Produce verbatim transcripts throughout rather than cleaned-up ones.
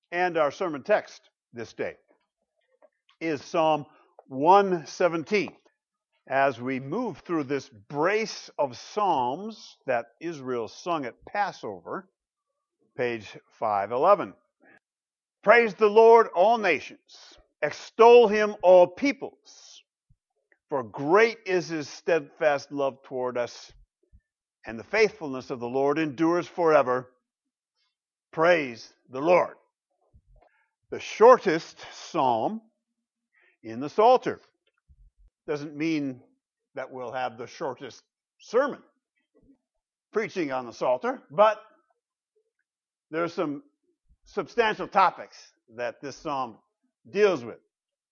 And our sermon text this day is Psalm one seventeen. As we move through this brace of psalms that Israel sung at Passover, page five eleven. Praise the Lord, all nations. Extol him, all peoples. For great is his steadfast love toward us, and the faithfulness of the Lord endures forever. Praise the Lord. The shortest psalm in the Psalter. Doesn't mean that we'll have the shortest sermon preaching on the Psalter, but there's some substantial topics that this psalm deals with.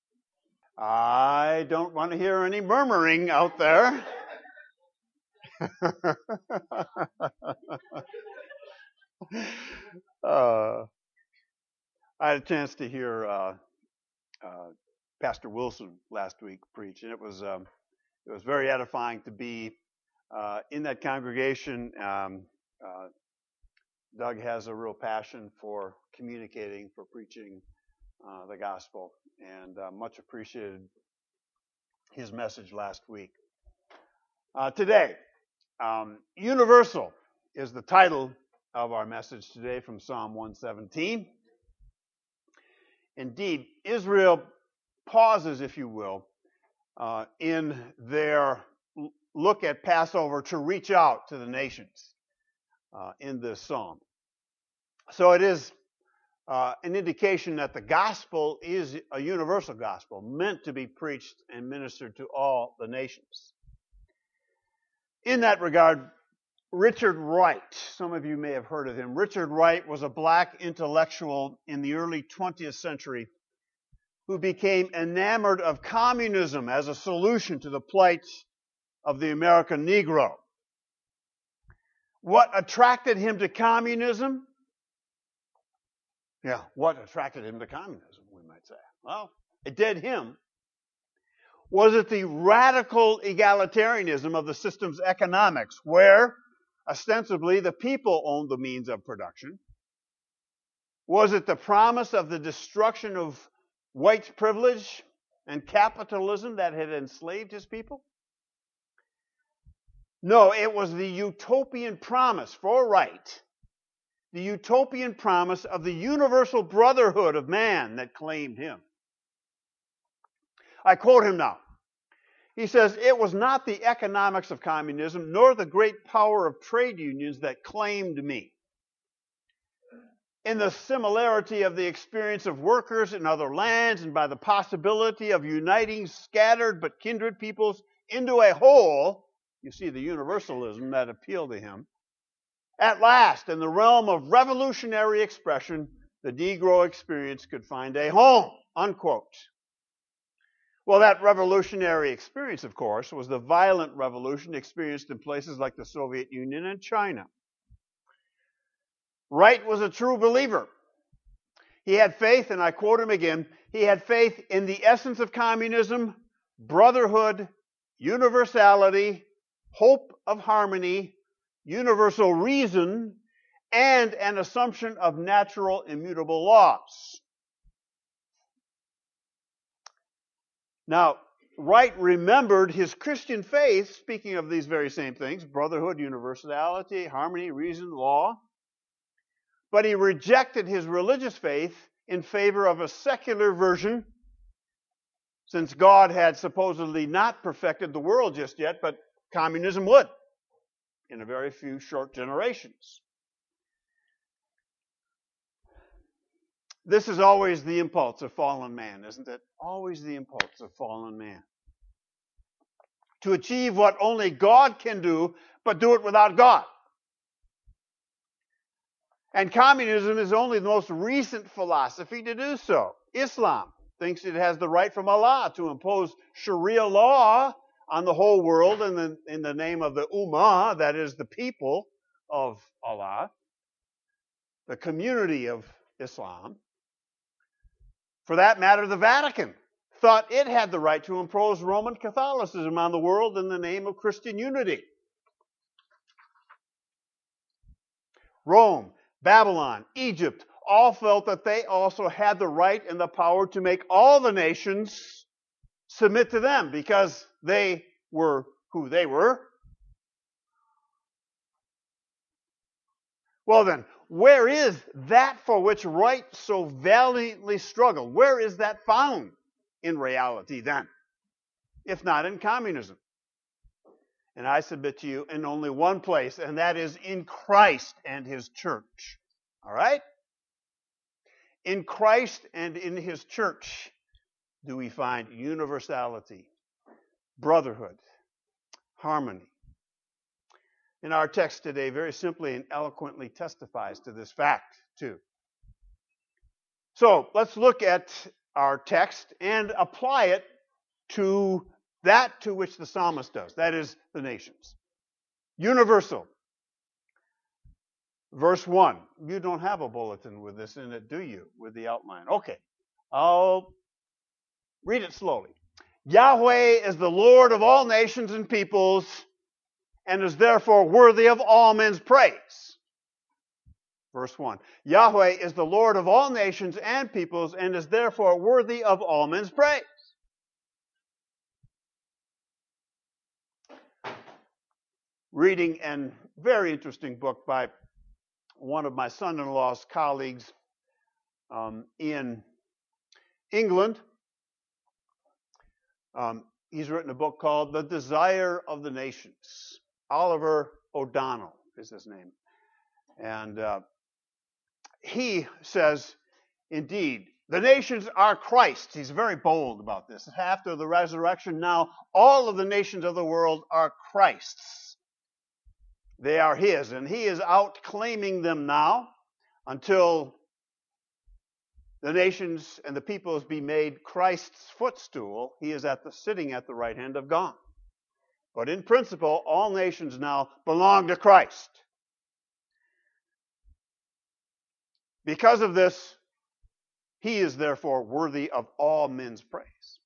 I don't want to hear any murmuring out there. uh, I had a chance to hear uh, uh, Pastor Wilson last week preach, and it was um, it was very edifying to be uh, in that congregation. Um, uh, Doug has a real passion for communicating, for preaching uh, the gospel, and uh, much appreciated his message last week. Uh, today, um, Universal is the title of our message today from Psalm one seventeen. Indeed, Israel pauses, if you will, uh, in their look at Passover to reach out to the nations uh, in this psalm. So it is uh, an indication that the gospel is a universal gospel, meant to be preached and ministered to all the nations. In that regard, Richard Wright, some of you may have heard of him. Richard Wright was a black intellectual in the early twentieth century who became enamored of communism as a solution to the plight of the American Negro. What attracted him to communism? Yeah, what attracted him to communism, we might say? Well, it did him. Was it the radical egalitarianism of the system's economics, where ostensibly the people owned the means of production? Was it the promise of the destruction of white privilege and capitalism that had enslaved his people? No, it was the utopian promise for Wright, the utopian promise of the universal brotherhood of man that claimed him. I quote him now. He says, "It was not the economics of communism, nor the great power of trade unions that claimed me. In the similarity of the experience of workers in other lands, and by the possibility of uniting scattered but kindred peoples into a whole," you see the universalism that appealed to him, "at last, in the realm of revolutionary expression, the Negro experience could find a home," unquote. Well, that revolutionary experience, of course, was the violent revolution experienced in places like the Soviet Union and China. Wright was a true believer. He had faith, and I quote him again, he had faith in the essence of communism, brotherhood, universality, hope of harmony, universal reason, and an assumption of natural immutable laws. Now, Wright remembered his Christian faith, speaking of these very same things, brotherhood, universality, harmony, reason, law, but he rejected his religious faith in favor of a secular version, since God had supposedly not perfected the world just yet, but communism would in a very few short generations. This is always the impulse of fallen man, isn't it? Always the impulse of fallen man. To achieve what only God can do, but do it without God. And communism is only the most recent philosophy to do so. Islam thinks it has the right from Allah to impose Sharia law on the whole world in the, in the name of the Ummah, that is the people of Allah, the community of Islam. For that matter, the Vatican thought it had the right to impose Roman Catholicism on the world in the name of Christian unity. Rome, Babylon, Egypt, all felt that they also had the right and the power to make all the nations submit to them because they were who they were. Well then, where is that for which right so valiantly struggled? Where is that found in reality then, if not in communism? And I submit to you in only one place, and that is in Christ and His church. All right? In Christ and in His church do we find universality, brotherhood, harmony. And our text today very simply and eloquently testifies to this fact, too. So let's look at our text and apply it to that to which the psalmist does. That is, the nations. Universal. Verse one. You don't have a bulletin with this in it, do you? With the outline. Okay. I'll read it slowly. Yahweh is the Lord of all nations and peoples, and is therefore worthy of all men's praise. Verse one. Yahweh is the Lord of all nations and peoples, and is therefore worthy of all men's praise. Reading a very interesting book by one of my son-in-law's colleagues um, in England. Um, he's written a book called The Desire of the Nations. Oliver O'Donnell is his name. And uh, he says, indeed, the nations are Christ's. He's very bold about this. After the resurrection, now all of the nations of the world are Christ's. They are His, and He is out claiming them now until the nations and the peoples be made Christ's footstool. He is at the sitting at the right hand of God. But in principle, all nations now belong to Christ. Because of this, He is therefore worthy of all men's praise.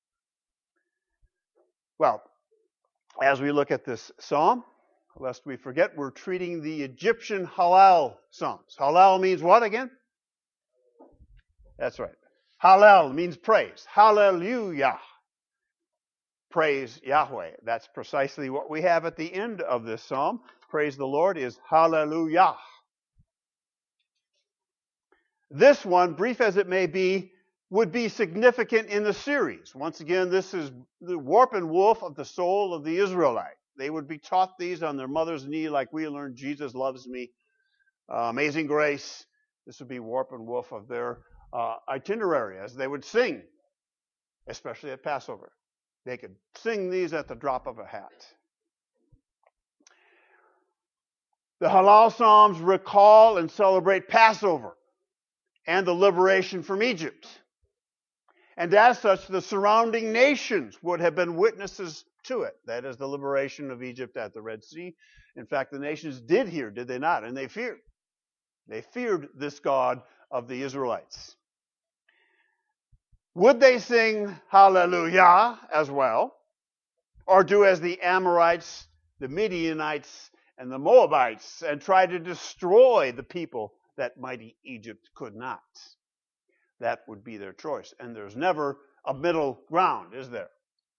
Well, as we look at this psalm, lest we forget, we're treating the Egyptian Hallel Psalms. Hallel means what again? That's right. Hallel means praise. Hallelujah. Praise Yahweh. That's precisely what we have at the end of this psalm. Praise the Lord is hallelujah. This one, brief as it may be, would be significant in the series. Once again, this is the warp and woof of the soul of the Israelite. They would be taught these on their mother's knee like we learned Jesus loves me, uh, Amazing Grace. This would be warp and woof of their uh, itinerary as they would sing, especially at Passover. They could sing these at the drop of a hat. The Hallel Psalms recall and celebrate Passover and the liberation from Egypt. And as such, the surrounding nations would have been witnesses to it. That is the liberation of Egypt at the Red Sea. In fact, the nations did hear, did they not? And they feared. They feared this God of the Israelites. Would they sing hallelujah as well? Or do as the Amorites, the Midianites, and the Moabites and try to destroy the people that mighty Egypt could not? That would be their choice. And there's never a middle ground, is there?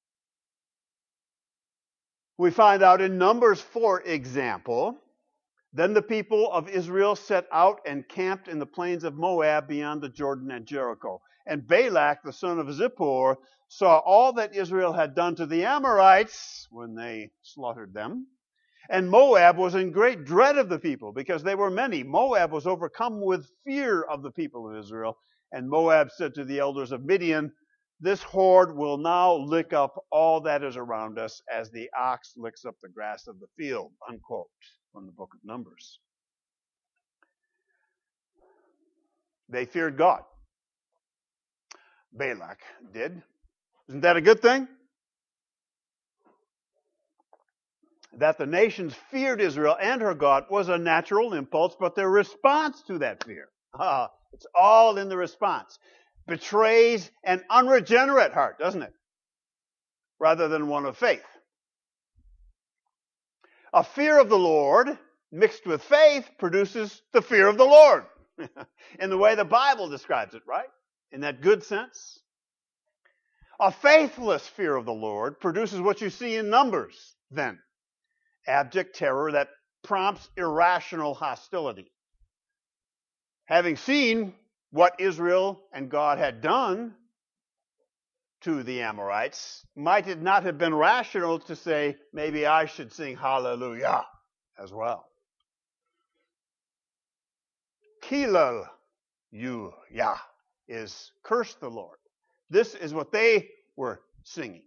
We find out in Numbers, for example, then the people of Israel set out and camped in the plains of Moab beyond the Jordan and Jericho. And Balak, the son of Zippor, saw all that Israel had done to the Amorites when they slaughtered them. And Moab was in great dread of the people because they were many. Moab was overcome with fear of the people of Israel. And Moab said to the elders of Midian, this horde will now lick up all that is around us as the ox licks up the grass of the field, unquote, from the book of Numbers. They feared God. Balak did. Isn't that a good thing? That the nations feared Israel and her God was a natural impulse, but their response to that fear, ah, it's all in the response, betrays an unregenerate heart, doesn't it? Rather than one of faith. A fear of the Lord mixed with faith produces the fear of the Lord. in the way the Bible describes it, right? In that good sense. A faithless fear of the Lord produces what you see in Numbers, then. Abject terror that prompts irrational hostility. Having seen what Israel and God had done to the Amorites, might it not have been rational to say, maybe I should sing hallelujah as well? Kilal you Yah is curse the Lord. This is what they were singing.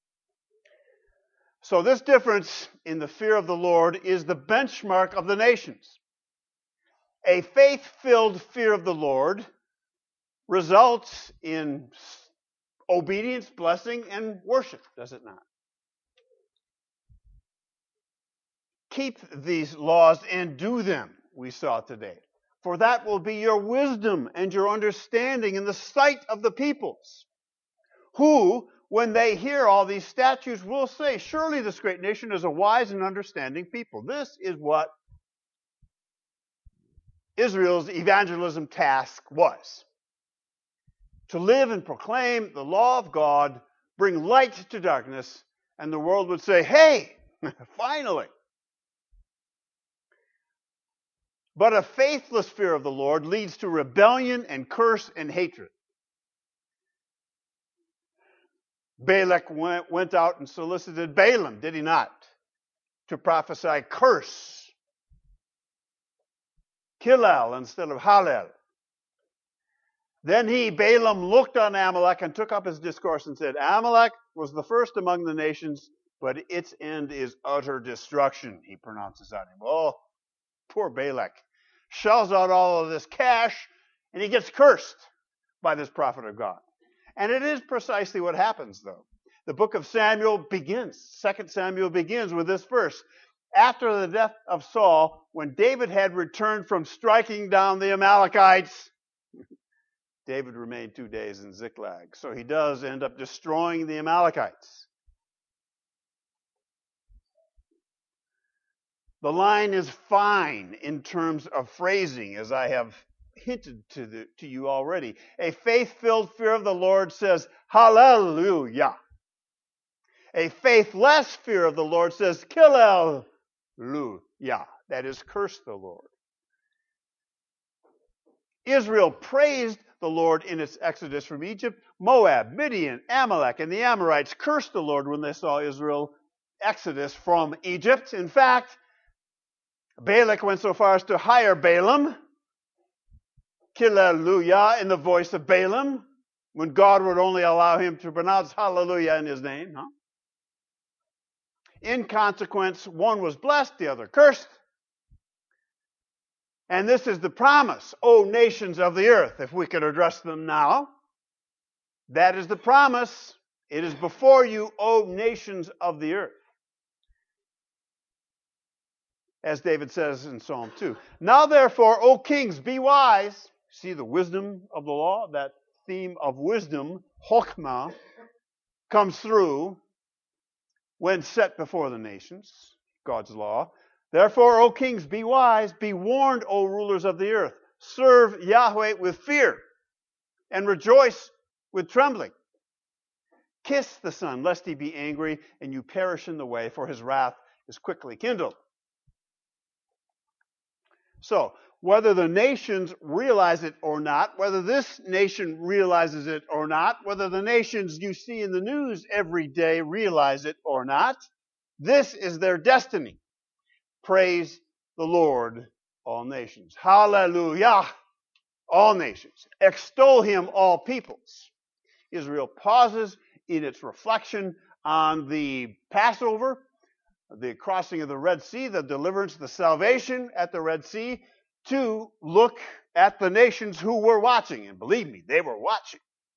So this difference in the fear of the Lord is the benchmark of the nations. A faith-filled fear of the Lord results in obedience, blessing, and worship, does it not? Keep these laws and do them, we saw today. For that will be your wisdom and your understanding in the sight of the peoples, who, when they hear all these statutes, will say, surely this great nation is a wise and understanding people. This is what Israel's evangelism task was. To live and proclaim the law of God, bring light to darkness, and the world would say, hey, finally. But a faithless fear of the Lord leads to rebellion and curse and hatred. Balak went, went out and solicited Balaam, did he not, to prophesy curse. Kilal instead of Hallel. Then he, Balaam, looked on Amalek and took up his discourse and said, Amalek was the first among the nations, but its end is utter destruction, he pronounces on him. Oh, poor Balak. Shells out all of this cash, and he gets cursed by this prophet of God. And it is precisely what happens, though. The book of Samuel begins, Second Samuel begins with this verse. After the death of Saul, when David had returned from striking down the Amalekites, David remained two days in Ziklag. So he does end up destroying the Amalekites. The line is fine in terms of phrasing, as I have hinted to, the, to you already. A faith-filled fear of the Lord says, hallelujah. A faithless fear of the Lord says, kilel. Hallelujah. That is, curse the Lord. Israel praised the Lord in its exodus from Egypt. Moab, Midian, Amalek, and the Amorites cursed the Lord when they saw Israel exodus from Egypt. In fact, Balak went so far as to hire Balaam, Hallelujah, in the voice of Balaam, when God would only allow him to pronounce hallelujah in his name. Huh? In consequence, one was blessed, the other cursed. And this is the promise, O nations of the earth, if we could address them now. That is the promise. It is before you, O nations of the earth. As David says in Psalm two. Now therefore, O kings, be wise. See the wisdom of the law? That theme of wisdom, Chokmah, comes through when set before the nations, God's law. Therefore, O kings, be wise, be warned, O rulers of the earth. Serve Yahweh with fear and rejoice with trembling. Kiss the Son, lest he be angry and you perish in the way, for his wrath is quickly kindled. So, whether the nations realize it or not, whether this nation realizes it or not, whether the nations you see in the news every day realize it or not, this is their destiny. Praise the Lord, all nations. Hallelujah, all nations. Extol him, all peoples. Israel pauses in its reflection on the Passover, the crossing of the Red Sea, the deliverance, the salvation at the Red Sea, to look at the nations who were watching. And believe me, they were watching.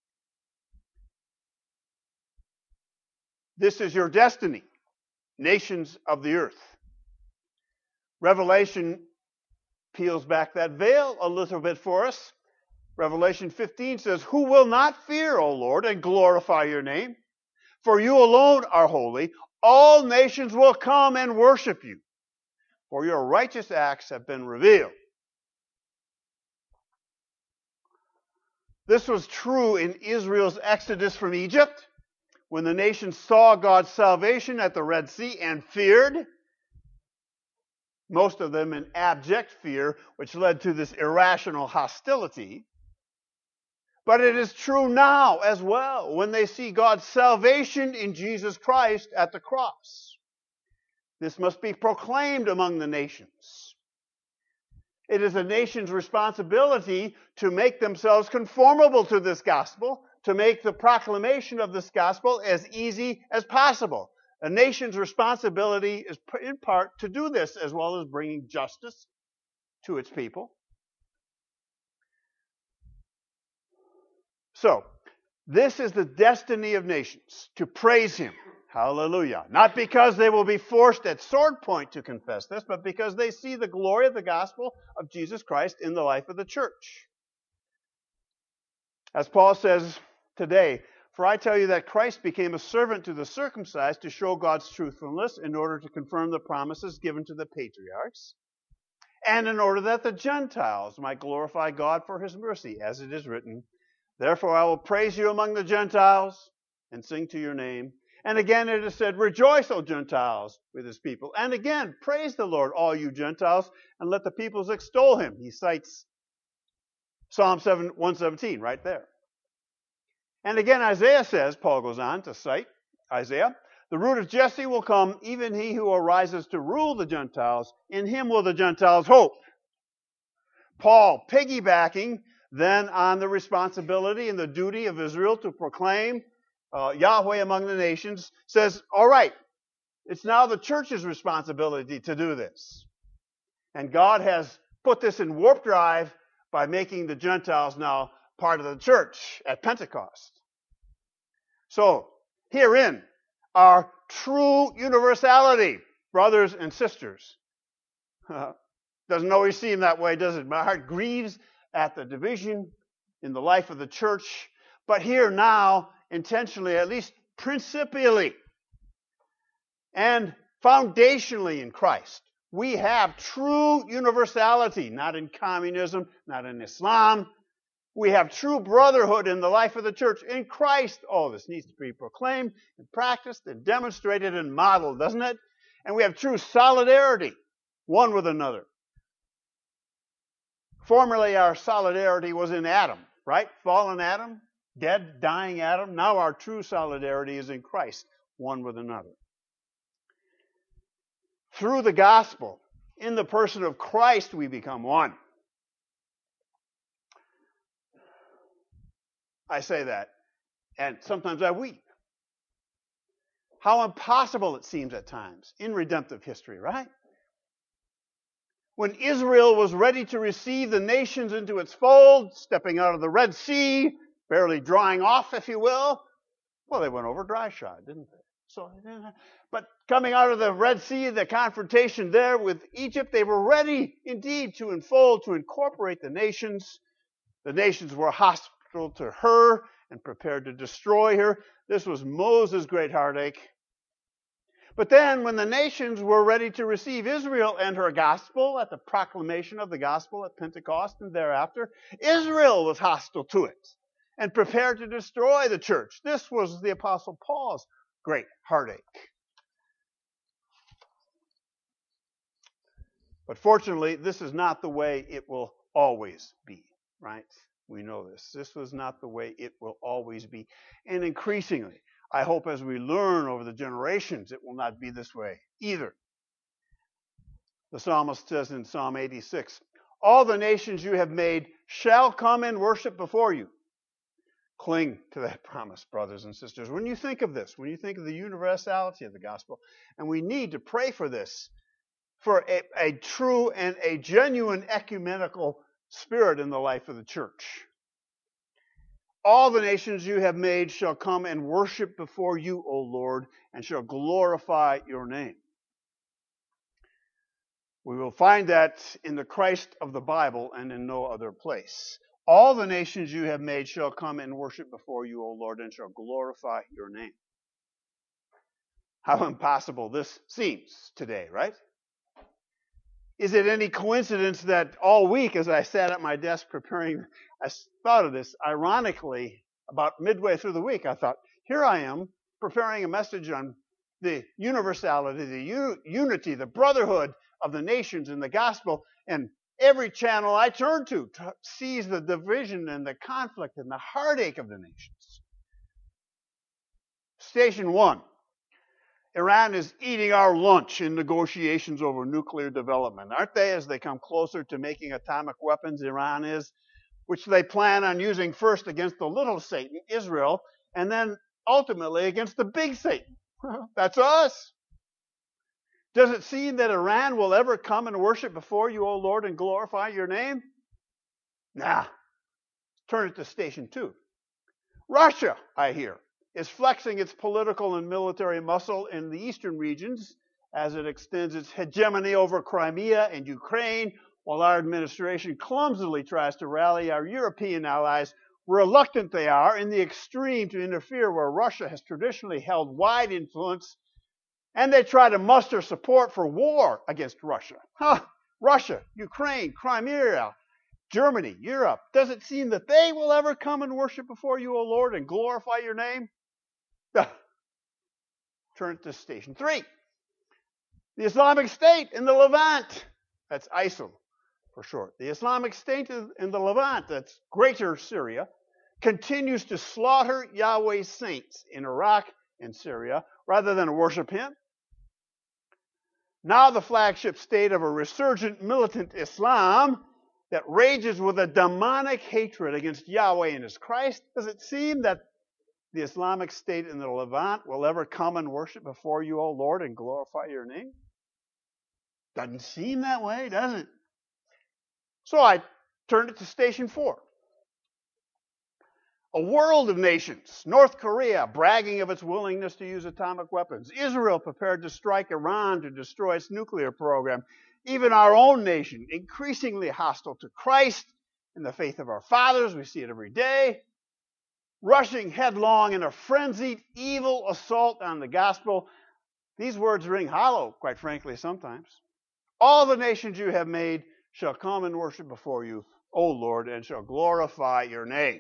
This is your destiny, nations of the earth. Revelation peels back that veil a little bit for us. Revelation fifteen says, who will not fear, O Lord, and glorify your name? For you alone are holy. All nations will come and worship you, for your righteous acts have been revealed. This was true in Israel's exodus from Egypt, when the nation saw God's salvation at the Red Sea and feared, most of them in abject fear, which led to this irrational hostility. But it is true now as well when they see God's salvation in Jesus Christ at the cross. This must be proclaimed among the nations. It is a nation's responsibility to make themselves conformable to this gospel, to make the proclamation of this gospel as easy as possible. A nation's responsibility is in part to do this, as well as bringing justice to its people. So, this is the destiny of nations, to praise Him. Hallelujah. Not because they will be forced at sword point to confess this, but because they see the glory of the gospel of Jesus Christ in the life of the church. As Paul says today, for I tell you that Christ became a servant to the circumcised to show God's truthfulness in order to confirm the promises given to the patriarchs, and in order that the Gentiles might glorify God for His mercy, as it is written, therefore I will praise you among the Gentiles and sing to your name. And again it is said, rejoice, O Gentiles, with His people. And again, praise the Lord, all you Gentiles, and let the peoples extol Him. He cites Psalm one seventeen right there. And again, Isaiah says, Paul goes on to cite Isaiah, the root of Jesse will come, even he who arises to rule the Gentiles. In him will the Gentiles hope. Paul, piggybacking then on the responsibility and the duty of Israel to proclaim uh, Yahweh among the nations, says, all right, it's now the church's responsibility to do this. And God has put this in warp drive by making the Gentiles now part of the church at Pentecost. So, herein our true universality, brothers and sisters. Uh, doesn't always seem that way, does it? My heart grieves at the division in the life of the church. But here now, intentionally, at least principially, and foundationally in Christ, we have true universality, not in communism, not in Islam. We have true brotherhood in the life of the church in Christ. Oh, this needs to be proclaimed and practiced and demonstrated and modeled, doesn't it? And we have true solidarity, one with another. Formerly, our solidarity was in Adam, right? Fallen Adam, dead, dying Adam. Now our true solidarity is in Christ, one with another. Through the gospel, in the person of Christ, we become one. I say that, and sometimes I weep. How impossible it seems at times in redemptive history, right? When Israel was ready to receive the nations into its fold, stepping out of the Red Sea, barely drying off, if you will, well, they went over dry shod, didn't they? So, but coming out of the Red Sea, the confrontation there with Egypt, they were ready indeed to enfold, to incorporate the nations. The nations were hostile to her and prepared to destroy her. This was Moses' great heartache. But then when the nations were ready to receive Israel and her gospel at the proclamation of the gospel at Pentecost and thereafter, Israel was hostile to it and prepared to destroy the church. This was the Apostle Paul's great heartache. But fortunately, this is not the way it will always be, right? We know this. This was not the way it will always be. And increasingly, I hope as we learn over the generations, it will not be this way either. The psalmist says in Psalm eighty-six, all the nations you have made shall come and worship before you. Cling to that promise, brothers and sisters. When you think of this, when you think of the universality of the gospel, and we need to pray for this, for a, a true and a genuine ecumenical spirit in the life of the church. All the nations you have made shall come and worship before you, O Lord, and shall glorify your name. We will find that in the Christ of the Bible and in no other place. All the nations you have made shall come and worship before you, O Lord, and shall glorify your name. How impossible this seems today, right? Is it any coincidence that all week as I sat at my desk preparing I thought of this ironically about midway through the week. I thought, here I am preparing a message on the universality, the u- unity, the brotherhood of the nations in the gospel, and every channel I turn to, to sees the division and the conflict and the heartache of the nations. Station one. Iran is eating our lunch in negotiations over nuclear development. Aren't they, as they come closer to making atomic weapons, Iran is, which they plan on using first against the little Satan, Israel, and then ultimately against the big Satan. That's us. Does it seem that Iran will ever come and worship before you, O Lord, and glorify your name? Nah. Turn it to station two. Russia, I hear, is flexing its political and military muscle in the eastern regions as it extends its hegemony over Crimea and Ukraine, while our administration clumsily tries to rally our European allies, reluctant they are in the extreme to interfere where Russia has traditionally held wide influence, and they try to muster support for war against Russia. Huh. Russia, Ukraine, Crimea, Germany, Europe. Does it seem that they will ever come and worship before you, O Lord, and glorify your name? Turn to station three. The Islamic State in the Levant. That's ISIL for short. The Islamic State in the Levant, that's Greater Syria, continues to slaughter Yahweh's saints in Iraq and Syria rather than worship him. Now the flagship state of a resurgent militant Islam that rages with a demonic hatred against Yahweh and his Christ. Does it seem that the Islamic State in the Levant will ever come and worship before you, O Lord, and glorify your name? Doesn't seem that way, does it? So I turned it to station four. A world of nations. North Korea bragging of its willingness to use atomic weapons. Israel prepared to strike Iran to destroy its nuclear program. Even our own nation increasingly hostile to Christ and the faith of our fathers. We see it every day. Rushing headlong in a frenzied, evil assault on the gospel. These words ring hollow, quite frankly, sometimes. All the nations you have made shall come and worship before you, O Lord, and shall glorify your name.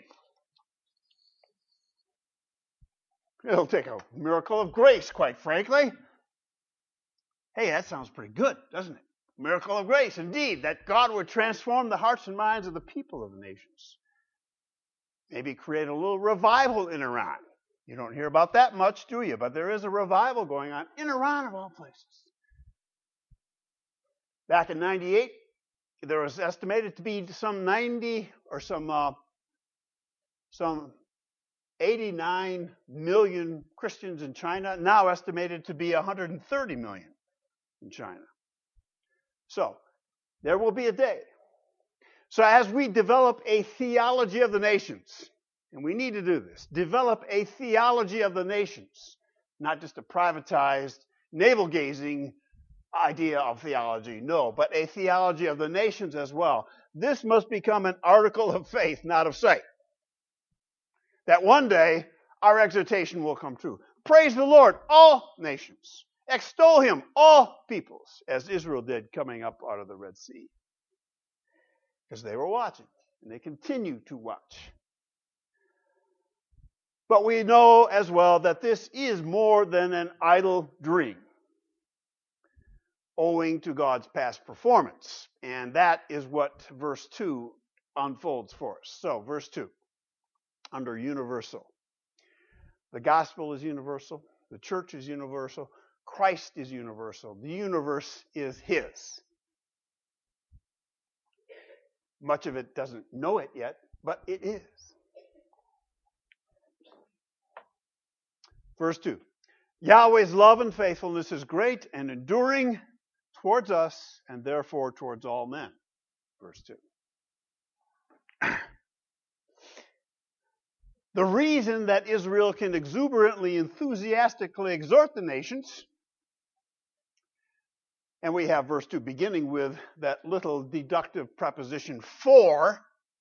It'll take a miracle of grace, quite frankly. Hey, that sounds pretty good, doesn't it? Miracle of grace, indeed, that God would transform the hearts and minds of the people of the nations. Maybe create a little revival in Iran. You don't hear about that much, do you? But there is a revival going on in Iran, of all places. Back in ninety-eight, there was estimated to be some ninety or some uh, some eighty-nine million Christians in China. Now estimated to be one hundred thirty million in China. So there will be a day. So as we develop a theology of the nations, and we need to do this, develop a theology of the nations, not just a privatized, navel-gazing idea of theology, no, but a theology of the nations as well. This must become an article of faith, not of sight. That one day, our exhortation will come true. Praise the Lord, all nations. Extol him, all peoples, as Israel did coming up out of the Red Sea. Because they were watching, and they continue to watch. But we know as well that this is more than an idle dream, owing to God's past performance. And that is what verse two unfolds for us. So, verse two, under universal. The gospel is universal. The church is universal. Christ is universal. The universe is his. Much of it doesn't know it yet, but it is. Verse two. Yahweh's love and faithfulness is great and enduring towards us, and therefore towards all men. Verse two. The reason that Israel can exuberantly, enthusiastically exhort the nations, and we have verse two beginning with that little deductive preposition for,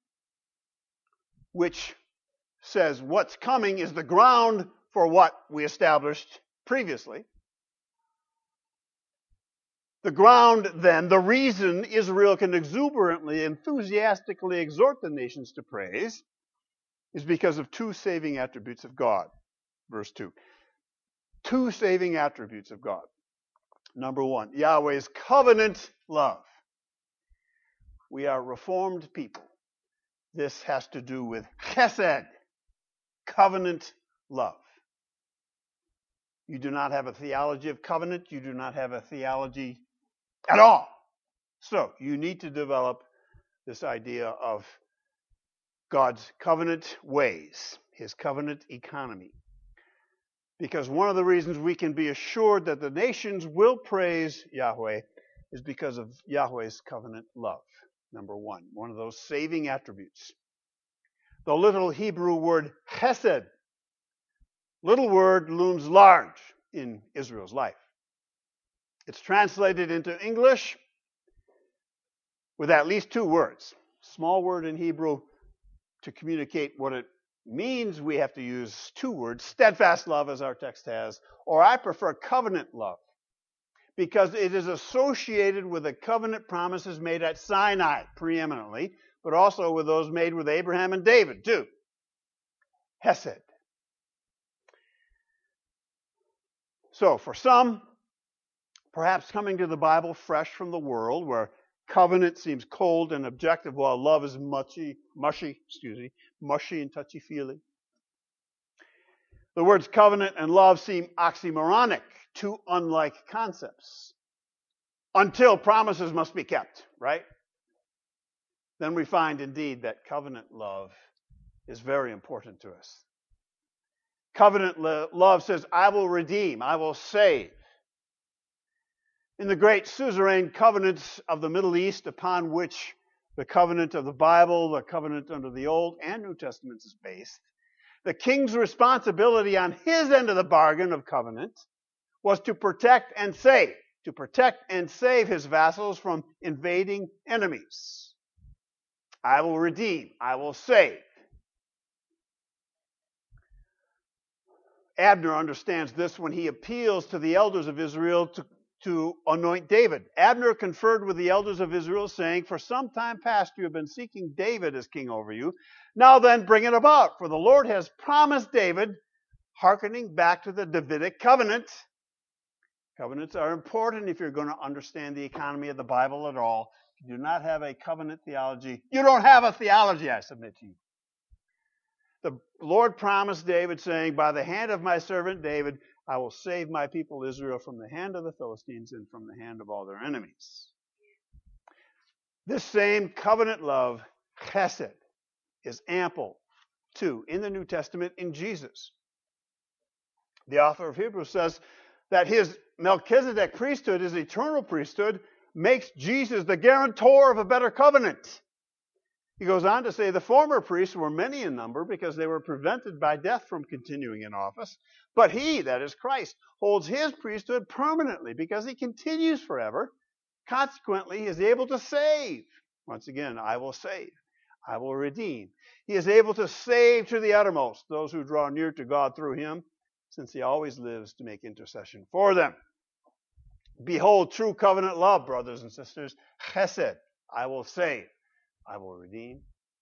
which says what's coming is the ground for what we established previously. The ground, then, the reason Israel can exuberantly, enthusiastically exhort the nations to praise is because of two saving attributes of God. Verse two. Two saving attributes of God. Number one, Yahweh's covenant love. We are reformed people. This has to do with chesed, covenant love. You do not have a theology of covenant. You do not have a theology at all. So you need to develop this idea of God's covenant ways, his covenant economy. Because one of the reasons we can be assured that the nations will praise Yahweh is because of Yahweh's covenant love. Number one, one of those saving attributes. The little Hebrew word chesed, little word looms large in Israel's life. It's translated into English with at least two words. Small word in Hebrew to communicate what it means, we have to use two words, steadfast love as our text has, or I prefer covenant love, because it is associated with the covenant promises made at Sinai preeminently, but also with those made with Abraham and David too. Hesed. So for some, perhaps coming to the Bible fresh from the world where covenant seems cold and objective while love is mushy, mushy, excuse me, mushy and touchy-feely. The words covenant and love seem oxymoronic, two unlike concepts. Until promises must be kept, right? Then we find indeed that covenant love is very important to us. Covenant lo- love says, I will redeem, I will save. In the great suzerain covenants of the Middle East, upon which the covenant of the Bible, the covenant under the Old and New Testaments is based, the king's responsibility on his end of the bargain of covenant was to protect and save, to protect and save his vassals from invading enemies. I will redeem, I will save. Abner understands this when he appeals to the elders of Israel to to anoint David. Abner conferred with the elders of Israel, saying, for some time past you have been seeking David as king over you. Now then, bring it about, for the Lord has promised David, hearkening back to the Davidic covenant. Covenants are important if you're going to understand the economy of the Bible at all. If you do not have a covenant theology, you don't have a theology, I submit to you. The Lord promised David, saying, by the hand of my servant David, I will save my people Israel from the hand of the Philistines and from the hand of all their enemies. This same covenant love, chesed, is ample, too, in the New Testament in Jesus. The author of Hebrews says that his Melchizedek priesthood, his eternal priesthood, makes Jesus the guarantor of a better covenant. He goes on to say the former priests were many in number because they were prevented by death from continuing in office. But he, that is Christ, holds his priesthood permanently because he continues forever. Consequently, he is able to save. Once again, I will save. I will redeem. He is able to save to the uttermost those who draw near to God through him, since he always lives to make intercession for them. Behold, true covenant love, brothers and sisters. Chesed, I will save. I will redeem.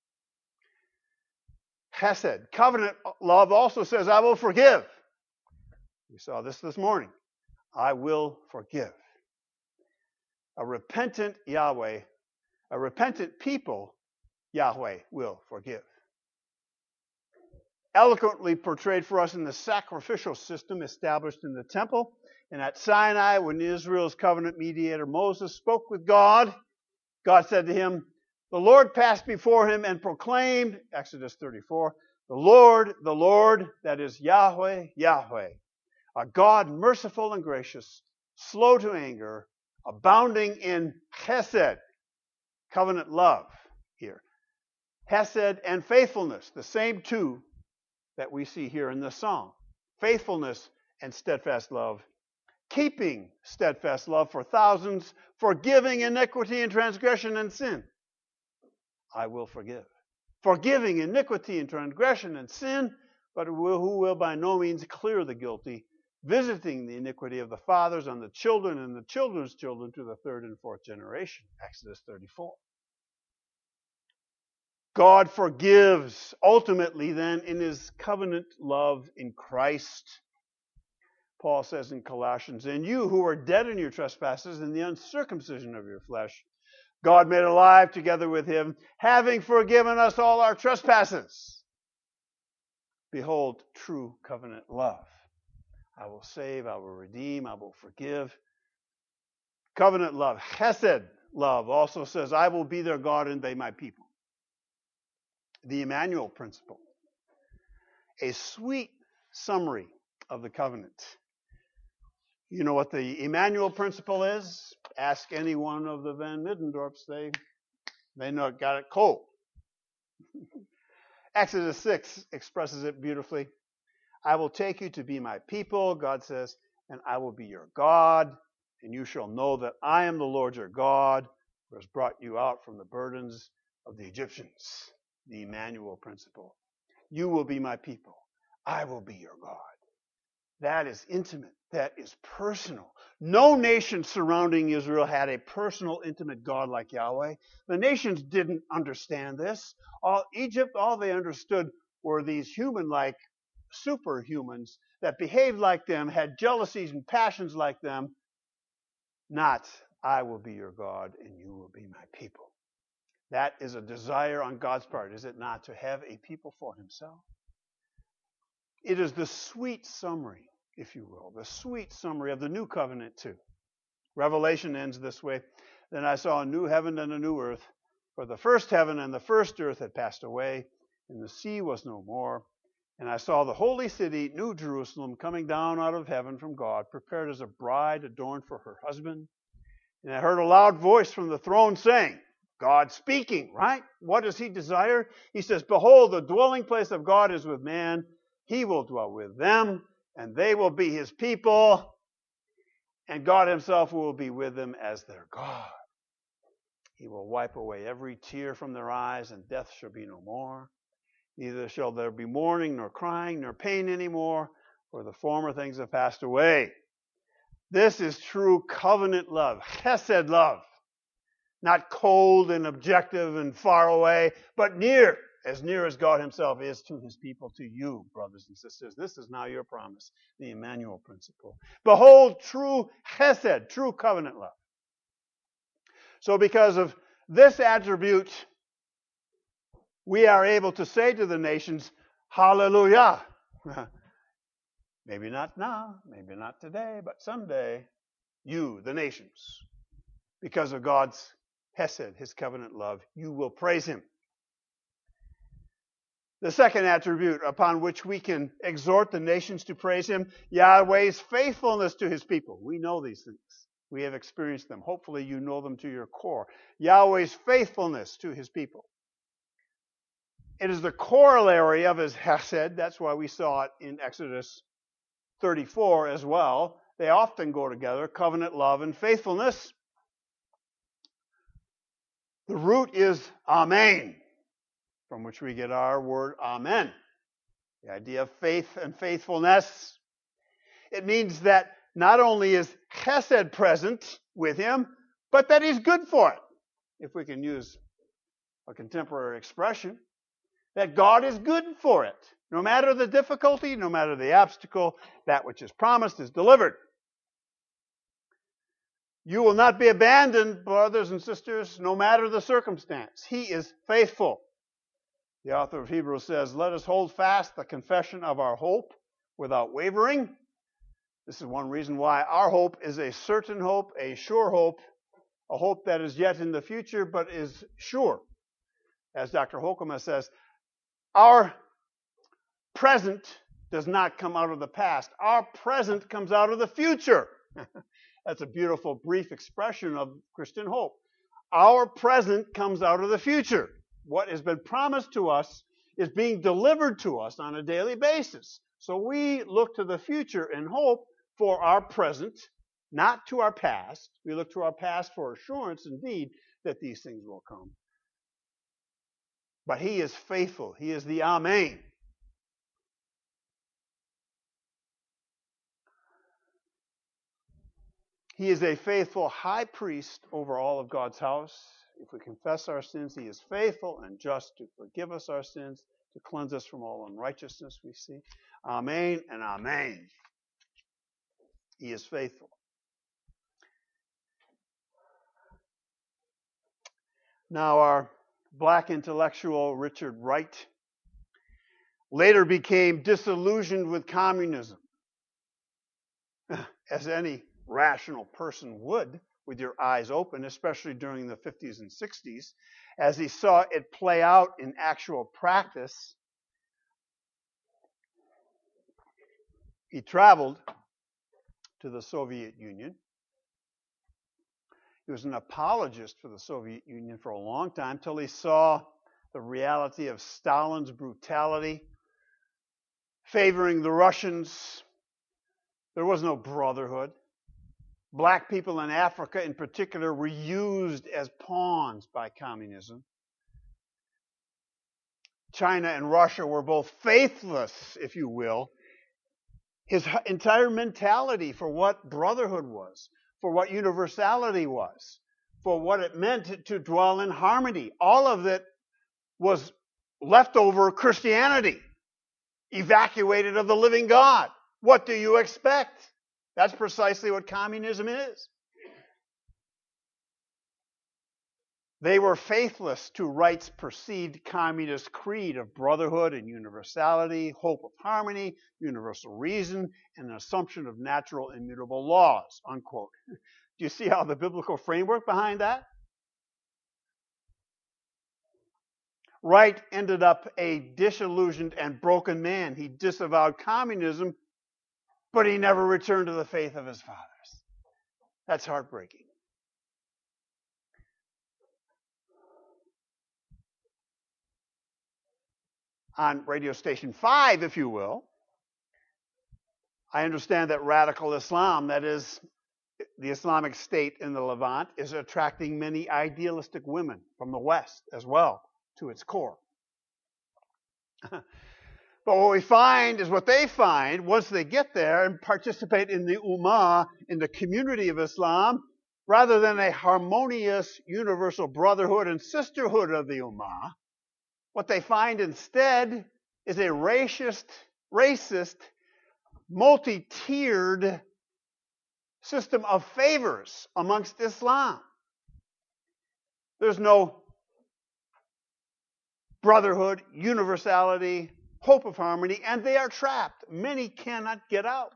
Chesed, covenant love also says, I will forgive. We saw this this morning. I will forgive. A repentant Yahweh, a repentant people, Yahweh will forgive. Eloquently portrayed for us in the sacrificial system established in the temple. And at Sinai, when Israel's covenant mediator Moses spoke with God, God said to him, the Lord passed before him and proclaimed, Exodus thirty-four, the Lord, the Lord, that is Yahweh, Yahweh, a God merciful and gracious, slow to anger, abounding in chesed, covenant love here. Chesed and faithfulness, the same two that we see here in this song. Faithfulness and steadfast love. Keeping steadfast love for thousands, forgiving iniquity and transgression and sin. I will forgive. Forgiving iniquity and transgression and sin, but who will by no means clear the guilty, visiting the iniquity of the fathers on the children and the children's children to the third and fourth generation. Exodus thirty-four. God forgives ultimately then in his covenant love in Christ. Paul says in Colossians, and you who are dead in your trespasses and the uncircumcision of your flesh, God made alive together with him, having forgiven us all our trespasses. Behold, true covenant love. I will save, I will redeem, I will forgive. Covenant love, chesed love, also says, I will be their God and they my people. The Emmanuel principle, a sweet summary of the covenant. You know what the Emmanuel principle is? Ask any one of the Van Middendorps. They, they know it, got it cold. Exodus six expresses it beautifully. I will take you to be my people, God says, and I will be your God, and you shall know that I am the Lord your God, who has brought you out from the burdens of the Egyptians. The Emmanuel principle. You will be my people. I will be your God. That is intimate. That is personal. No nation surrounding Israel had a personal, intimate God like Yahweh. The nations didn't understand this. All Egypt, all they understood were these human-like superhumans that behaved like them, had jealousies and passions like them. Not, I will be your God and you will be my people. That is a desire on God's part, is it not, to have a people for himself? It is the sweet summary, if you will, the sweet summary of the new covenant too. Revelation ends this way. Then I saw a new heaven and a new earth, for the first heaven and the first earth had passed away, and the sea was no more. And I saw the holy city, New Jerusalem, coming down out of heaven from God, prepared as a bride adorned for her husband. And I heard a loud voice from the throne saying, God speaking, right? What does he desire? He says, behold, the dwelling place of God is with man. He will dwell with them, and they will be his people, and God himself will be with them as their God. He will wipe away every tear from their eyes, and death shall be no more. Neither shall there be mourning, nor crying, nor pain anymore, for the former things have passed away. This is true covenant love, chesed love. Not cold and objective and far away, but near, as near as God himself is to his people, to you, brothers and sisters. This is now your promise, the Emmanuel principle. Behold, true chesed, true covenant love. So because of this attribute, we are able to say to the nations, hallelujah. Maybe not now, maybe not today, but someday, you, the nations, because of God's Hesed, his covenant love, you will praise him. The second attribute upon which we can exhort the nations to praise him, Yahweh's faithfulness to his people. We know these things. We have experienced them. Hopefully you know them to your core. Yahweh's faithfulness to his people. It is the corollary of his Hesed. That's why we saw it in Exodus thirty-four as well. They often go together, covenant love and faithfulness. The root is amen, from which we get our word amen. The idea of faith and faithfulness. It means that not only is chesed present with him, but that he's good for it, if we can use a contemporary expression. That God is good for it. No matter the difficulty, no matter the obstacle, that which is promised is delivered. You will not be abandoned, brothers and sisters, no matter the circumstance. He is faithful. The author of Hebrews says, let us hold fast the confession of our hope without wavering. This is one reason why our hope is a certain hope, a sure hope, a hope that is yet in the future but is sure. As Doctor Holcomb says, our present does not come out of the past. Our present comes out of the future. That's a beautiful, brief expression of Christian hope. Our present comes out of the future. What has been promised to us is being delivered to us on a daily basis. So we look to the future in hope for our present, not to our past. We look to our past for assurance, indeed, that these things will come. But he is faithful. He is the Amen. He is a faithful high priest over all of God's house. If we confess our sins, he is faithful and just to forgive us our sins, to cleanse us from all unrighteousness, we see. Amen and amen. He is faithful. Now, our black intellectual Richard Wright later became disillusioned with communism, as any rational person would, with your eyes open, especially during the fifties and sixties, as he saw it play out in actual practice. He traveled to the Soviet Union. He was an apologist for the Soviet Union for a long time, till he saw the reality of Stalin's brutality, favoring the Russians. There was no brotherhood. Black people in Africa, in particular, were used as pawns by communism. China and Russia were both faithless, if you will. His entire mentality for what brotherhood was, for what universality was, for what it meant to dwell in harmony, all of it was leftover Christianity, evacuated of the living God. What do you expect? That's precisely what communism is. They were faithless to Wright's perceived communist creed of brotherhood and universality, hope of harmony, universal reason, and an assumption of natural immutable laws, unquote. Do you see how the biblical framework behind that? Wright ended up a disillusioned and broken man. He disavowed communism, but he never returned to the faith of his fathers. That's heartbreaking. On radio station five, if you will, I understand that radical Islam, that is, the Islamic State in the Levant, is attracting many idealistic women from the West as well to its core. But what we find is what they find once they get there and participate in the Ummah, in the community of Islam, rather than a harmonious universal brotherhood and sisterhood of the Ummah, what they find instead is a racist, racist, multi-tiered system of favors amongst Islam. There's no brotherhood, universality, hope of harmony, and they are trapped. Many cannot get out.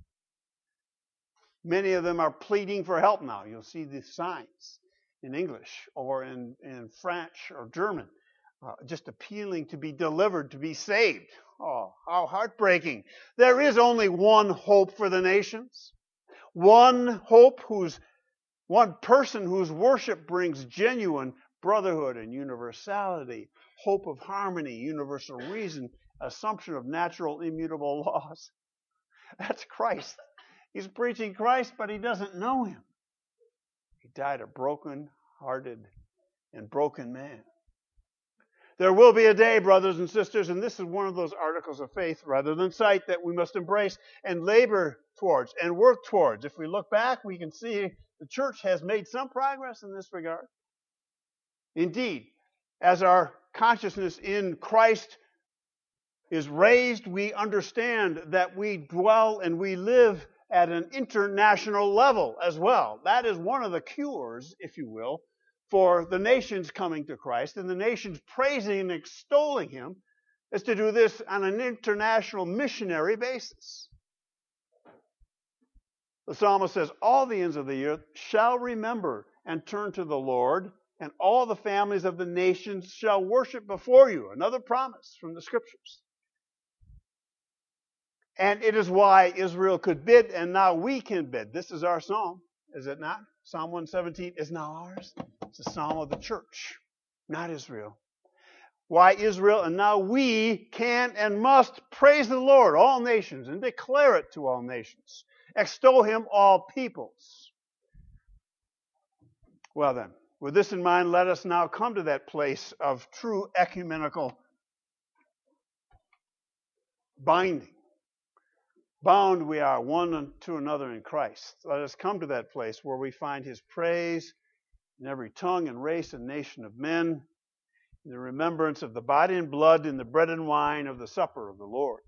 Many of them are pleading for help now. You'll see the signs in English or in, in French or German, uh, just appealing to be delivered, to be saved. Oh, how heartbreaking. There is only one hope for the nations. One hope whose, one person whose worship brings genuine brotherhood and universality, hope of harmony, universal reason, assumption of natural immutable laws. That's Christ. He's preaching Christ, but he doesn't know him. He died a broken-hearted and broken man. There will be a day, brothers and sisters, and this is one of those articles of faith rather than sight that we must embrace and labor towards and work towards. If we look back, we can see the church has made some progress in this regard. Indeed, as our consciousness in Christ is raised, we understand that we dwell and we live at an international level as well. That is one of the cures, if you will, for the nations coming to Christ and the nations praising and extolling him, is to do this on an international missionary basis. The psalmist says, all the ends of the earth shall remember and turn to the Lord, and all the families of the nations shall worship before you. Another promise from the Scriptures. And it is why Israel could bid, and now we can bid. This is our psalm, is it not? Psalm one seventeen is now ours. It's a psalm of the church, not Israel. Why Israel, and now we can and must praise the Lord, all nations, and declare it to all nations. Extol him, all peoples. Well then, with this in mind, let us now come to that place of true ecumenical binding. Bound we are one to another in Christ. Let us come to that place where we find his praise in every tongue and race and nation of men, in the remembrance of the body and blood and the bread and wine of the supper of the Lord.